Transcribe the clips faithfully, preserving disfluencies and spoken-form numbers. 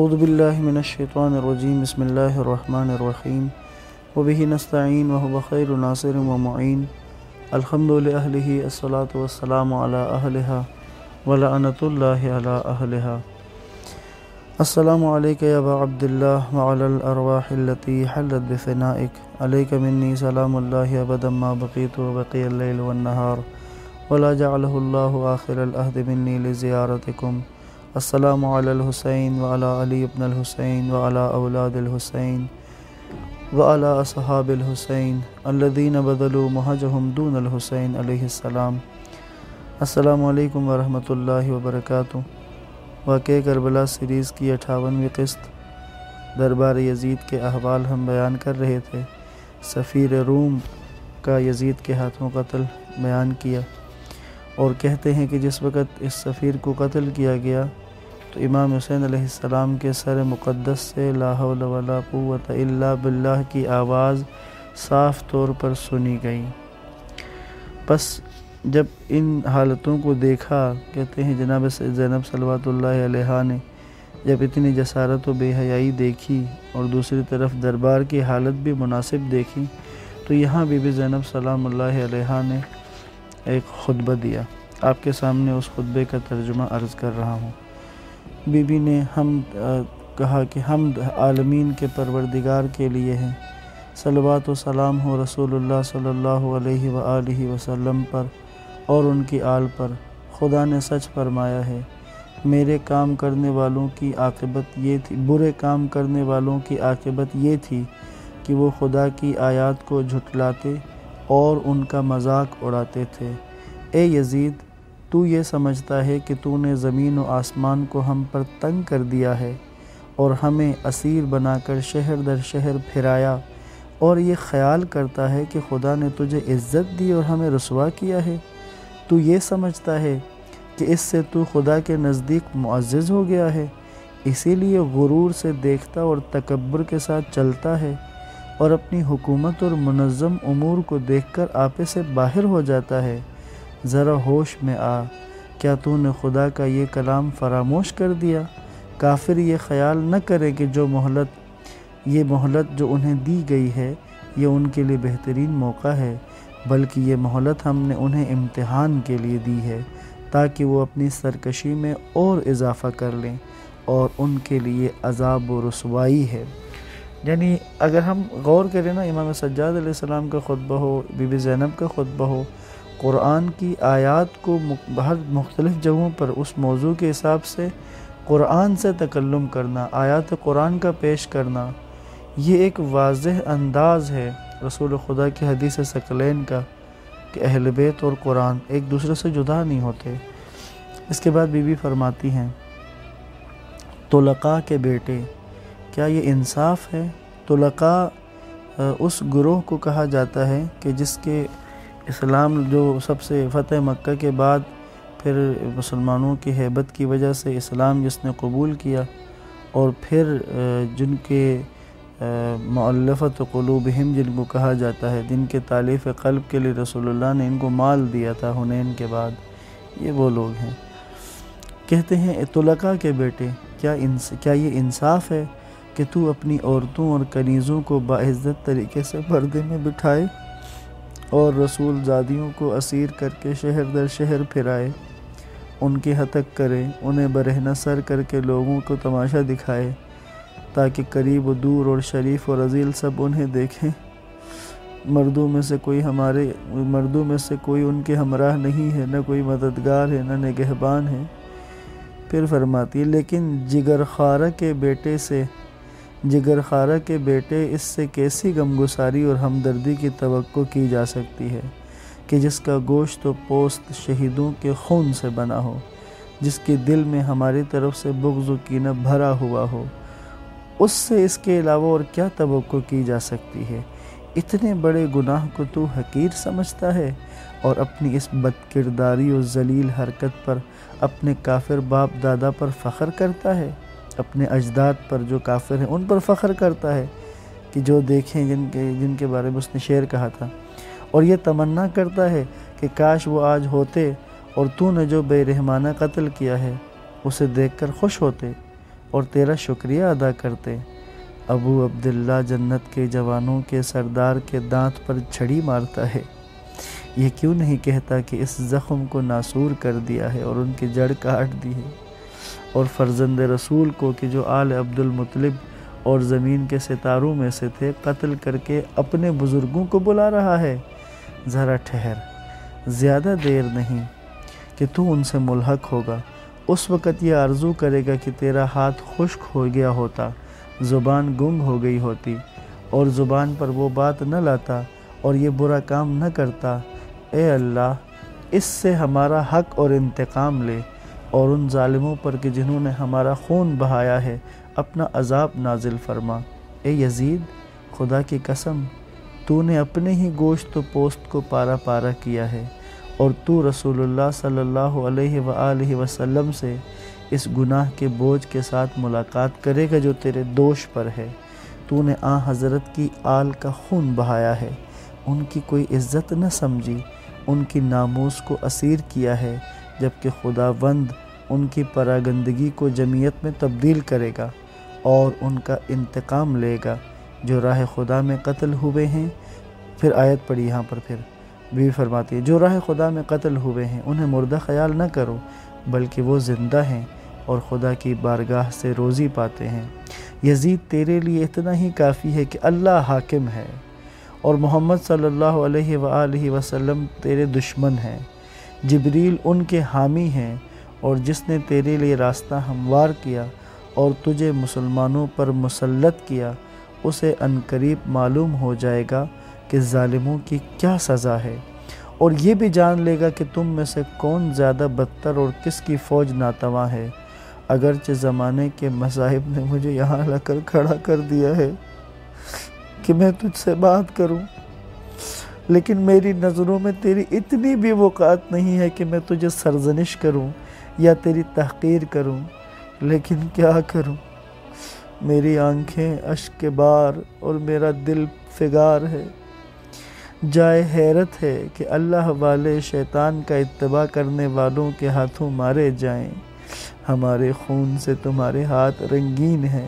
اعوذ باللہ من الشیطان الرجیم بسم اللہ الرحمن الرحیم وبہ نستعین وہو خیر ناصر و معین الحمد لأہلہ الصلاۃ والسلام علی اہلہا ولعنۃ اللہ علی اہلہا۔ السلام علیک یا ابا عبداللہ وعلی الارواح التي حلت بفنائک، علیک منی سلام اللہ ابدا ما بقیت وبقی اللیل والنہار ولا جعلہ اللہ آخر العہد منی لزیارتکم۔ السلام علی الحسین وعلی علی ابن الحسین وعلی اولاد الحسین وعلی اصحاب الحسین الذین بذلوا مہجہم دون الحسین علیہ السلام۔ السلام علیکم ورحمۃ اللہ وبرکاتہ۔ واقعہ کربلا سیریز کی اٹھاونویں قسط دربار یزید کے احوال ہم بیان کر رہے تھے۔ سفیر روم کا یزید کے ہاتھوں قتل بیان کیا، اور کہتے ہیں کہ جس وقت اس سفیر کو قتل کیا گیا تو امام حسین علیہ السلام کے سر مقدس سے لا حول ولا قوت الا باللہ کی آواز صاف طور پر سنی گئی۔ پس جب ان حالتوں کو دیکھا، کہتے ہیں جناب زینب صلوات اللہ علیہا نے جب اتنی جسارت و بے حیائی دیکھی اور دوسری طرف دربار کی حالت بھی مناسب دیکھی، تو یہاں بی بی زینب سلام اللہ علیہا نے ایک خطبہ دیا۔ آپ کے سامنے اس خطبے کا ترجمہ عرض کر رہا ہوں۔ بی بی نے ہم کہا کہ حمد عالمین کے پروردگار کے لیے ہے، صلوات و سلام ہو رسول اللہ صلی اللہ علیہ وآلہ وسلم پر اور ان کی آل پر۔ خدا نے سچ فرمایا ہے، میرے کام کرنے والوں کی عاقبت یہ تھی برے کام کرنے والوں کی عاقبت یہ تھی کہ وہ خدا کی آیات کو جھٹلاتے اور ان کا مذاق اڑاتے تھے۔ اے یزید، تو یہ سمجھتا ہے کہ تو نے زمین و آسمان کو ہم پر تنگ کر دیا ہے اور ہمیں اسیر بنا کر شہر در شہر پھرایا، اور یہ خیال کرتا ہے کہ خدا نے تجھے عزت دی اور ہمیں رسوا کیا ہے۔ تو یہ سمجھتا ہے کہ اس سے تو خدا کے نزدیک معزز ہو گیا ہے، اسی لیے غرور سے دیکھتا اور تکبر کے ساتھ چلتا ہے، اور اپنی حکومت اور منظم امور کو دیکھ کر آپے سے باہر ہو جاتا ہے۔ ذرا ہوش میں آ، کیا تو نے خدا کا یہ کلام فراموش کر دیا؟ کافر یہ خیال نہ کرے کہ جو مہلت یہ مہلت جو انہیں دی گئی ہے یہ ان کے لیے بہترین موقع ہے، بلکہ یہ مہلت ہم نے انہیں امتحان کے لیے دی ہے تاکہ وہ اپنی سرکشی میں اور اضافہ کر لیں، اور ان کے لیے عذاب و رسوائی ہے۔ یعنی اگر ہم غور کریں نا، امام سجاد علیہ السلام کا خطبہ ہو، بی بی زینب کا خطبہ ہو، قرآن کی آیات کو ہر مختلف جگہوں پر اس موضوع کے حساب سے قرآن سے تکلم کرنا، آیات قرآن کا پیش کرنا، یہ ایک واضح انداز ہے رسول خدا کی حدیث ثقلین کا کہ اہل بیت اور قرآن ایک دوسرے سے جدا نہیں ہوتے۔ اس کے بعد بی بی فرماتی ہیں، طلقاء کے بیٹے، کیا یہ انصاف ہے؟ طلقاء اس گروہ کو کہا جاتا ہے کہ جس کے اسلام جو سب سے فتح مکہ کے بعد پھر مسلمانوں کی ہیبت کی وجہ سے اسلام جس نے قبول کیا، اور پھر جن کے مؤلفت قلوبہم جن کو کہا جاتا ہے، جن کے تالیف قلب کے لیے رسول اللہ نے ان کو مال دیا تھا حنین کے بعد، یہ وہ لوگ ہیں۔ کہتے ہیں طلقاء کے بیٹے، کیا انس کیا یہ انصاف ہے کہ تو اپنی عورتوں اور کنیزوں کو باعزت طریقے سے پردے میں بٹھائے اور رسول زادیوں کو اسیر کر کے شہر در شہر پھرائے، ان کی ہتک کرے، انہیں برہنہ سر کر کے لوگوں کو تماشا دکھائے تاکہ قریب و دور اور شریف و رذیل سب انہیں دیکھیں؟ مردوں میں سے کوئی ہمارے مردوں میں سے کوئی ان کے ہمراہ نہیں ہے، نہ کوئی مددگار ہے، نہ نگہبان ہے۔ پھر فرماتی ہے، لیکن جگر خارہ کے بیٹے سے جگر خارہ کے بیٹے اس سے کیسی غمگساری اور ہمدردی کی توقع کی جا سکتی ہے کہ جس کا گوشت و پوست شہیدوں کے خون سے بنا ہو، جس کے دل میں ہماری طرف سے بغض و کینہ بھرا ہوا ہو، اس سے اس کے علاوہ اور کیا توقع کی جا سکتی ہے؟ اتنے بڑے گناہ کو تو حقیر سمجھتا ہے اور اپنی اس بد کرداری و ذلیل حرکت پر اپنے کافر باپ دادا پر فخر کرتا ہے، اپنے اجداد پر جو کافر ہیں ان پر فخر کرتا ہے کہ جو دیکھیں جن کے جن کے بارے میں اس نے شعر کہا تھا، اور یہ تمنا کرتا ہے کہ کاش وہ آج ہوتے اور تو نے جو بے رحمانہ قتل کیا ہے اسے دیکھ کر خوش ہوتے، اور تیرا شکریہ ادا کرتے۔ ابو عبداللہ جنت کے جوانوں کے سردار کے دانت پر چھڑی مارتا ہے، یہ کیوں نہیں کہتا کہ اس زخم کو ناسور کر دیا ہے اور ان کی جڑ کاٹ دی ہے؟ اور فرزند رسول کو کہ جو آل عبد المطلب اور زمین کے ستاروں میں سے تھے قتل کر کے اپنے بزرگوں کو بلا رہا ہے۔ ذرا ٹھہر، زیادہ دیر نہیں کہ تو ان سے ملحق ہوگا۔ اس وقت یہ آرزو کرے گا کہ تیرا ہاتھ خشک ہو گیا ہوتا، زبان گنگ ہو گئی ہوتی اور زبان پر وہ بات نہ لاتا اور یہ برا کام نہ کرتا۔ اے اللہ، اس سے ہمارا حق اور انتقام لے، اور ان ظالموں پر کہ جنہوں نے ہمارا خون بہایا ہے اپنا عذاب نازل فرما۔ اے یزید، خدا کی قسم، تو نے اپنے ہی گوشت و پوست کو پارا پارا کیا ہے، اور تو رسول اللہ صلی اللہ علیہ وآلہ وسلم سے اس گناہ کے بوجھ کے ساتھ ملاقات کرے گا جو تیرے دوش پر ہے۔ تو نے آن حضرت کی آل کا خون بہایا ہے، ان کی کوئی عزت نہ سمجھی، ان کی ناموس کو اسیر کیا ہے، جبکہ خداوند ان کی پراگندگی کو جمعیت میں تبدیل کرے گا اور ان کا انتقام لے گا جو راہ خدا میں قتل ہوئے ہیں۔ پھر آیت پڑھی یہاں پر، پھر بھی فرماتی ہے جو راہ خدا میں قتل ہوئے ہیں انہیں مردہ خیال نہ کرو، بلکہ وہ زندہ ہیں اور خدا کی بارگاہ سے روزی پاتے ہیں۔ یزید، تیرے لیے اتنا ہی کافی ہے کہ اللہ حاکم ہے اور محمد صلی اللہ علیہ وآلہ وسلم تیرے دشمن ہیں۔ جبریل ان کے حامی ہیں، اور جس نے تیرے لیے راستہ ہموار کیا اور تجھے مسلمانوں پر مسلط کیا، اسے عنقریب معلوم ہو جائے گا کہ ظالموں کی کیا سزا ہے، اور یہ بھی جان لے گا کہ تم میں سے کون زیادہ بدتر اور کس کی فوج ناتواں ہے۔ اگرچہ زمانے کے مذاہب نے مجھے یہاں لا کر کھڑا کر دیا ہے کہ میں تجھ سے بات کروں، لیکن میری نظروں میں تیری اتنی بھی وقعت نہیں ہے کہ میں تجھے سرزنش کروں یا تیری تحقیر کروں۔ لیکن کیا کروں، میری آنکھیں اشک کے بار اور میرا دل فگار ہے۔ جائے حیرت ہے کہ اللہ والے شیطان کا اتباع کرنے والوں کے ہاتھوں مارے جائیں۔ ہمارے خون سے تمہارے ہاتھ رنگین ہیں،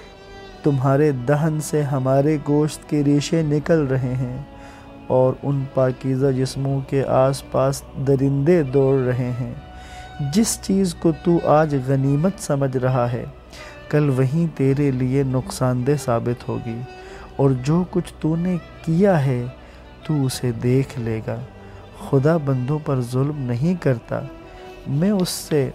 تمہارے دہن سے ہمارے گوشت کے ریشے نکل رہے ہیں، اور ان پاکیزہ جسموں کے آس پاس درندے دوڑ رہے ہیں۔ جس چیز کو تو آج غنیمت سمجھ رہا ہے کل وہیں تیرے لیے نقصان دہ ثابت ہوگی، اور جو کچھ تو نے کیا ہے تو اسے دیکھ لے گا۔ خدا بندوں پر ظلم نہیں کرتا، میں اس سے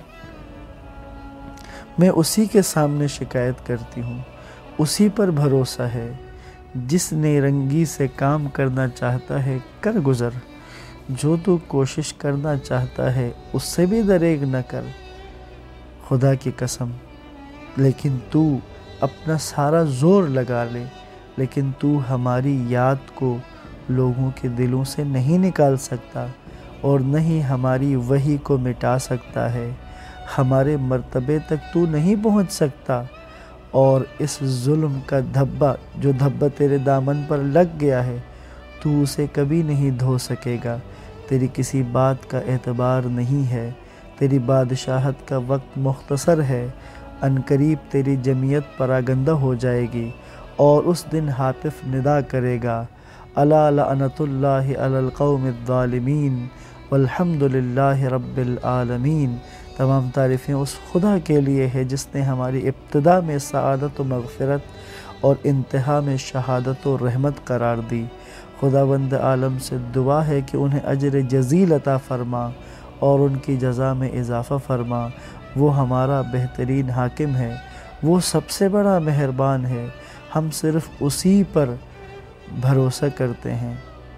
میں اسی کے سامنے شکایت کرتی ہوں، اسی پر بھروسہ ہے۔ جس نیرنگی سے کام کرنا چاہتا ہے کر گزر، جو تو کوشش کرنا چاہتا ہے اس سے بھی دریغ نہ کر۔ خدا کی قسم، لیکن تو اپنا سارا زور لگا لے، لیکن تو ہماری یاد کو لوگوں کے دلوں سے نہیں نکال سکتا، اور نہ ہی ہماری وحی کو مٹا سکتا ہے۔ ہمارے مرتبے تک تو نہیں پہنچ سکتا، اور اس ظلم کا دھبا جو دھبا تیرے دامن پر لگ گیا ہے تو اسے کبھی نہیں دھو سکے گا۔ تیری کسی بات کا اعتبار نہیں ہے، تیری بادشاہت کا وقت مختصر ہے۔ عنقریب تیری جمعیت پراگندہ ہو جائے گی، اور اس دن ہاتف ندا کرے گا، الا لعنت اللہ علی القوم الظالمین والحمد للہ رب العالمین۔ تمام تعریفیں اس خدا کے لیے ہے جس نے ہماری ابتدا میں سعادت و مغفرت اور انتہا میں شہادت و رحمت قرار دی۔ خداوند عالم سے دعا ہے کہ انہیں اجر جزیل عطا فرما اور ان کی جزا میں اضافہ فرما۔ وہ ہمارا بہترین حاکم ہے، وہ سب سے بڑا مہربان ہے، ہم صرف اسی پر بھروسہ کرتے ہیں۔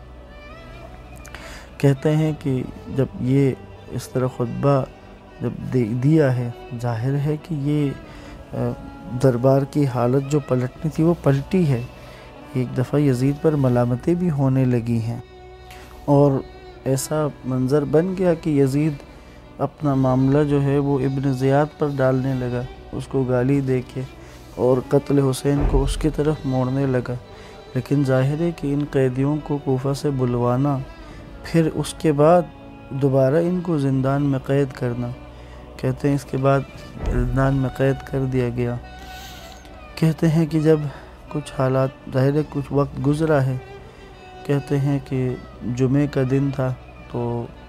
کہتے ہیں کہ جب یہ اس طرح خطبہ جب دیا ہے، ظاہر ہے کہ یہ دربار کی حالت جو پلٹنی تھی وہ پلٹی ہے۔ ایک دفعہ یزید پر ملامتیں بھی ہونے لگی ہیں، اور ایسا منظر بن گیا کہ یزید اپنا معاملہ جو ہے وہ ابن زیاد پر ڈالنے لگا، اس کو گالی دے کے، اور قتل حسین کو اس کی طرف موڑنے لگا۔ لیکن ظاہر ہے کہ ان قیدیوں کو کوفہ سے بلوانا، پھر اس کے بعد دوبارہ ان کو زندان میں قید کرنا، کہتے ہیں اس کے بعد زندان میں قید کر دیا گیا۔ کہتے ہیں کہ جب کچھ حالات ظاہر ہے کچھ وقت گزرا ہے، کہتے ہیں کہ جمعے کا دن تھا تو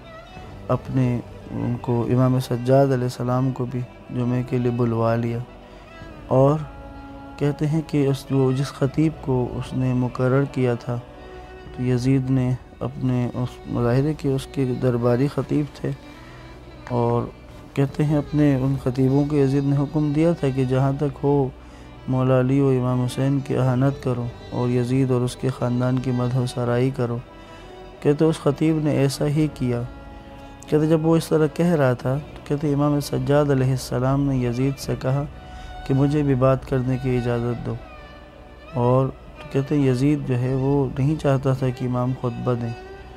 اپنے ان کو امام سجاد علیہ السلام کو بھی جمعے کے لیے بلوا لیا، اور کہتے ہیں کہ اس جو جس خطیب کو اس نے مقرر کیا تھا تو یزید نے اپنے اس ظاہر ہے کہ اس کے درباری خطیب تھے، اور کہتے ہیں اپنے ان خطیبوں کو یزید نے حکم دیا تھا کہ جہاں تک ہو مولا علی و امام حسین کی اہانت کرو اور یزید اور اس کے خاندان کی مدح و سرائی کرو۔ کہتے اس خطیب نے ایسا ہی کیا۔ کہتے جب وہ اس طرح کہہ رہا تھا تو کہتے امام سجاد علیہ السلام نے یزید سے کہا کہ مجھے بھی بات کرنے کی اجازت دو، اور تو کہتے ہیں یزید جو ہے وہ نہیں چاہتا تھا کہ امام خطبہ دیں،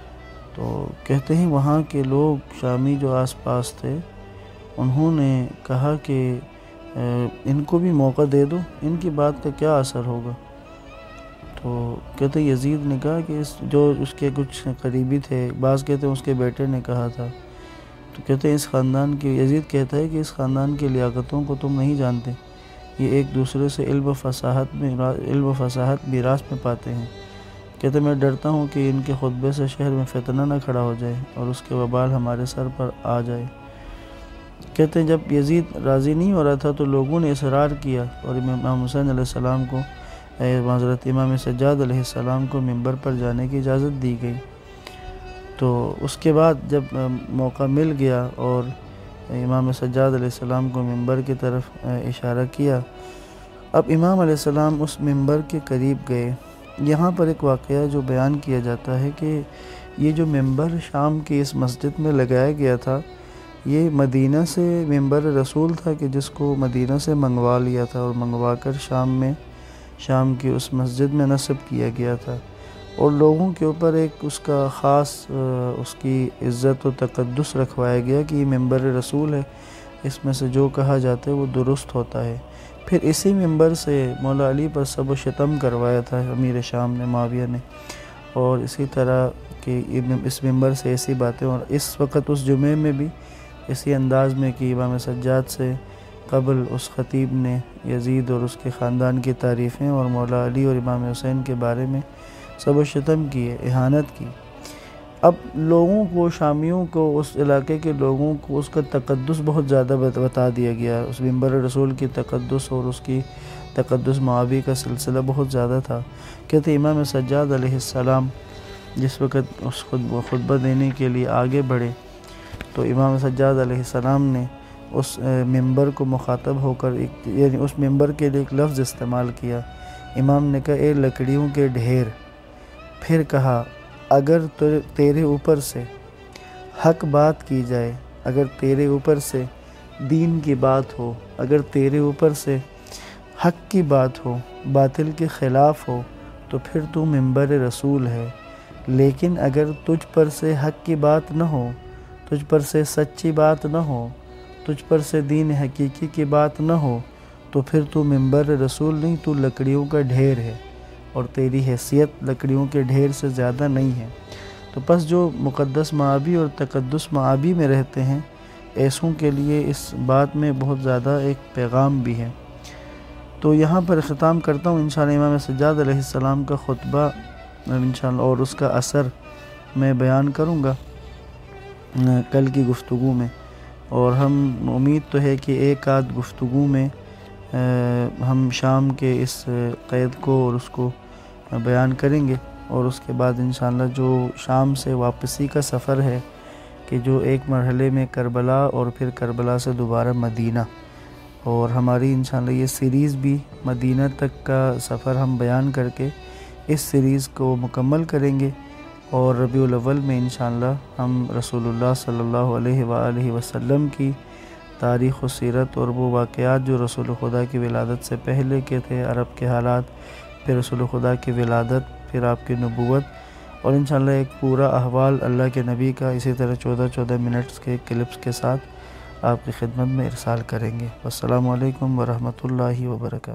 تو کہتے ہیں وہاں کے لوگ شامی جو آس پاس تھے انہوں نے کہا کہ ان کو بھی موقع دے دو، ان کی بات کا کیا اثر ہوگا۔ تو کہتے ہیں یزید نے کہا کہ اس جو اس کے کچھ قریبی تھے، بعض کہتے ہیں اس کے بیٹے نے کہا تھا، تو کہتے ہیں اس خاندان کی یزید کہتا ہے کہ اس خاندان کی لیاقتوں کو تم نہیں جانتے، یہ ایک دوسرے سے علم و فصاحت میں علم و فصاحت میراث میں پاتے ہیں۔ کہتے میں ڈرتا ہوں کہ ان کے خطبے سے شہر میں فتنہ نہ کھڑا ہو جائے اور اس کے وبال ہمارے سر پر آ جائے۔ کہتے ہیں جب یزید راضی نہیں ہو رہا تھا تو لوگوں نے اصرار کیا اور امام حسین علیہ السلام کو حضرت امام سجاد علیہ السلام کو منبر پر جانے کی اجازت دی گئی۔ تو اس کے بعد جب موقع مل گیا اور امام سجاد علیہ السلام کو منبر کی طرف اشارہ کیا، اب امام علیہ السلام اس منبر کے قریب گئے۔ یہاں پر ایک واقعہ جو بیان کیا جاتا ہے کہ یہ جو منبر شام کی اس مسجد میں لگایا گیا تھا، یہ مدینہ سے منبر رسول تھا کہ جس کو مدینہ سے منگوا لیا تھا اور منگوا کر شام میں شام کی اس مسجد میں نصب کیا گیا تھا، اور لوگوں کے اوپر ایک اس کا خاص اس کی عزت و تقدس رکھوایا گیا کہ یہ منبر رسول ہے، اس میں سے جو کہا جاتا ہے وہ درست ہوتا ہے۔ پھر اسی منبر سے مولا علی پر سب و شتم کروایا تھا امیر شام نے، معاویہ نے، اور اسی طرح کہ اس منبر سے ایسی باتیں، اور اس وقت اس جمعے میں بھی اسی انداز میں کہ امام سجاد سے قبل اس خطیب نے یزید اور اس کے خاندان کی تعریفیں اور مولا علی اور امام حسین کے بارے میں سب و شتم کیے، اہانت کی۔ اب لوگوں کو، شامیوں کو، اس علاقے کے لوگوں کو اس کا تقدس بہت زیادہ بتا دیا گیا، اس منبر رسول کی تقدس اور اس کی تقدس معابی کا سلسلہ بہت زیادہ تھا۔ کہتے امام سجاد علیہ السلام جس وقت اس خطبہ دینے کے لیے آگے بڑھے تو امام سجاد علیہ السلام نے اس منبر کو مخاطب ہو کر ایک یعنی اس منبر کے لیے ایک لفظ استعمال کیا۔ امام نے کہا اے لکڑیوں کے ڈھیر، پھر کہا اگر تیرے اوپر سے حق بات کی جائے، اگر تیرے اوپر سے دین کی بات ہو، اگر تیرے اوپر سے حق کی بات ہو، باطل کے خلاف ہو، تو پھر تو منبر رسول ہے، لیکن اگر تجھ پر سے حق کی بات نہ ہو، تجھ پر سے سچی بات نہ ہو، تجھ پر سے دین حقیقی کی بات نہ ہو، تو پھر تو منبر رسول نہیں، تو لکڑیوں کا ڈھیر ہے، اور تیری حیثیت لکڑیوں کے ڈھیر سے زیادہ نہیں ہے۔ تو پس جو مقدس معابی اور تقدس معابی میں رہتے ہیں، ایسوں کے لیے اس بات میں بہت زیادہ ایک پیغام بھی ہے۔ تو یہاں پر اختتام کرتا ہوں، انشاءاللہ امام سجاد علیہ السلام کا خطبہ انشاءاللہ اور اس کا اثر میں بیان کروں گا کل کی گفتگو میں، اور ہم امید تو ہے کہ ایک آدھ گفتگو میں ہم شام کے اس قید کو اور اس کو بیان کریں گے، اور اس کے بعد انشاءاللہ جو شام سے واپسی کا سفر ہے کہ جو ایک مرحلے میں کربلا اور پھر کربلا سے دوبارہ مدینہ، اور ہماری انشاءاللہ یہ سیریز بھی مدینہ تک کا سفر ہم بیان کر کے اس سیریز کو مکمل کریں گے، اور ربیع الاول میں انشاءاللہ ہم رسول اللہ صلی اللہ علیہ وآلہ وسلم کی تاریخ و سیرت اور وہ واقعات جو رسول خدا کی ولادت سے پہلے کے تھے، عرب کے حالات، پھر رسول خدا کی ولادت، پھر آپ کی نبوت، اور انشاءاللہ ایک پورا احوال اللہ کے نبی کا اسی طرح چودہ چودہ منٹس کے کلپس کے ساتھ آپ کی خدمت میں ارسال کریں گے۔ السلام علیکم ورحمۃ اللہ وبرکاتہ۔